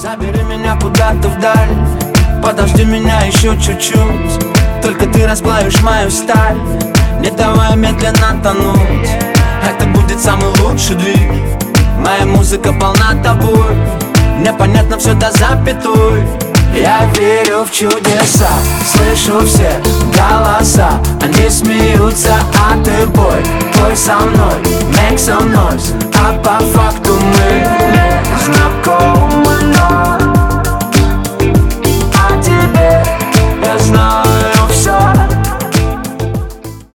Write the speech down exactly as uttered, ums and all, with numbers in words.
Забери меня куда-то вдаль, подожди меня еще чуть-чуть. Только ты расплавишь мою сталь, не давай медленно тонуть. Это будет самый лучший двиг. Моя музыка полна тобой, мне понятно все до запятой. Я верю в чудеса, слышу все голоса. Они смеются, а ты пой, пой со мной, make some noise. А по факту мы